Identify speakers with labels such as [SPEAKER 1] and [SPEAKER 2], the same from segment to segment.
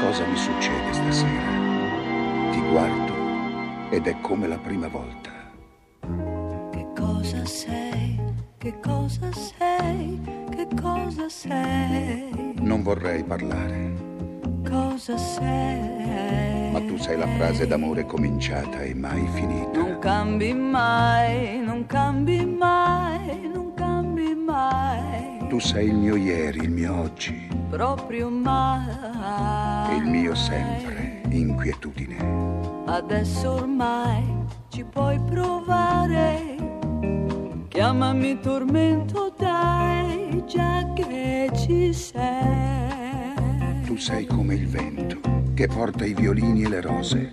[SPEAKER 1] Qualcosa mi succede stasera. Ti guardo ed è come la prima volta.
[SPEAKER 2] Che cosa sei? Che cosa sei? Che cosa sei?
[SPEAKER 1] Non vorrei parlare.
[SPEAKER 2] Cosa sei?
[SPEAKER 1] Ma tu sei la frase d'amore cominciata e mai finita.
[SPEAKER 2] Non cambi mai, non cambi mai, non cambi mai.
[SPEAKER 1] Tu sei il mio ieri, il mio oggi.
[SPEAKER 2] Proprio mai.
[SPEAKER 1] E il mio sempre, inquietudine.
[SPEAKER 2] Adesso ormai ci puoi provare. Chiamami tormento, dai, già che ci sei.
[SPEAKER 1] Tu sei come il vento che porta i violini e le rose.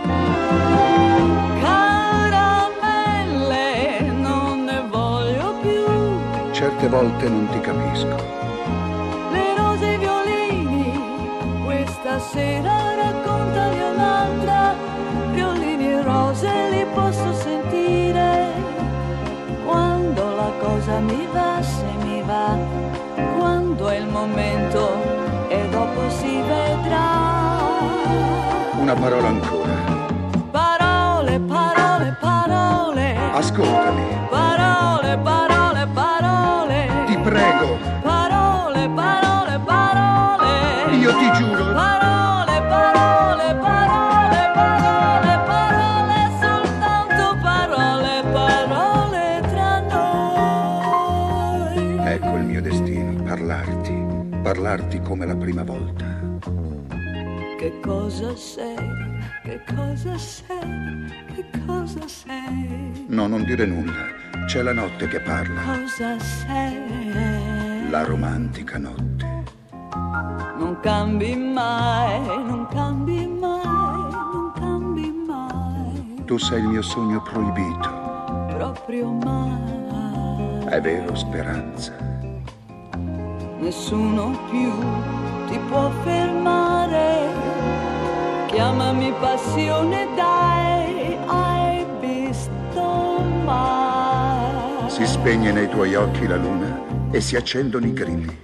[SPEAKER 2] Caramelle, non ne voglio più.
[SPEAKER 1] Certe volte non ti capisco.
[SPEAKER 2] Le rose e i violini, questa sera raccontami un'altra. Violini e rose li posso sentire. Quando la cosa mi va, se mi va. Quando è il momento e dopo si vedrà.
[SPEAKER 1] Una parola ancora.
[SPEAKER 2] Parole, parole, parole.
[SPEAKER 1] Ascoltami.
[SPEAKER 2] Parole, parole, parole.
[SPEAKER 1] Ti prego.
[SPEAKER 2] Parole, parole, parole.
[SPEAKER 1] Io ti giuro.
[SPEAKER 2] Parole, parole, parole, parole, parole, soltanto parole, parole tra noi.
[SPEAKER 1] Ecco il mio destino, parlarti come la prima volta.
[SPEAKER 2] Che cosa sei? Che cosa sei? Che cosa sei?
[SPEAKER 1] No, non dire nulla. C'è la notte che parla.
[SPEAKER 2] Cosa sei?
[SPEAKER 1] La romantica notte.
[SPEAKER 2] Non cambi mai, non cambi mai, non cambi mai.
[SPEAKER 1] Tu sei il mio sogno proibito.
[SPEAKER 2] Proprio mai.
[SPEAKER 1] È vero, Speranza.
[SPEAKER 2] Nessuno più ti può fermare. Chiamami passione, dai, hai visto mai?
[SPEAKER 1] Si spegne nei tuoi occhi la luna e si accendono i grilli.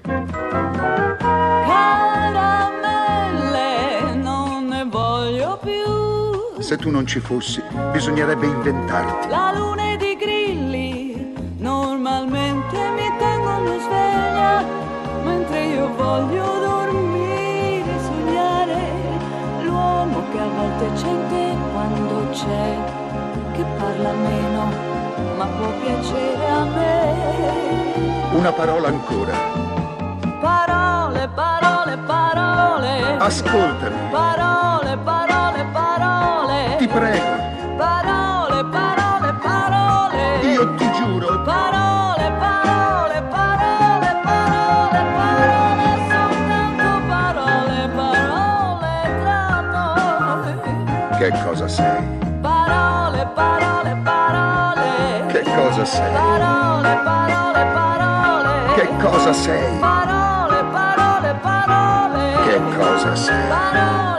[SPEAKER 2] Caramelle, non ne voglio più.
[SPEAKER 1] Se tu non ci fossi, bisognerebbe inventarti.
[SPEAKER 2] La luna ed i grilli normalmente mi tengono sveglia, mentre io voglio dormire, sognare. L'uomo che a volte c'è in te quando c'è, che parla meno, ma può piacere a me.
[SPEAKER 1] Una parola ancora.
[SPEAKER 2] Parole, parole, parole.
[SPEAKER 1] Ascoltami.
[SPEAKER 2] Parole, parole, parole.
[SPEAKER 1] Ti prego.
[SPEAKER 2] Parole, parole, parole.
[SPEAKER 1] Io ti giuro.
[SPEAKER 2] Parole, parole, parole, parole, parole, soltanto parole, parole tra noi.
[SPEAKER 1] Che cosa sei?
[SPEAKER 2] Parole, parole, parole.
[SPEAKER 1] Che cosa sei?
[SPEAKER 2] Parole, parole, parole.
[SPEAKER 1] Che cosa sei?
[SPEAKER 2] Parole, parole, parole.
[SPEAKER 1] Che cosa sei?
[SPEAKER 2] Parole.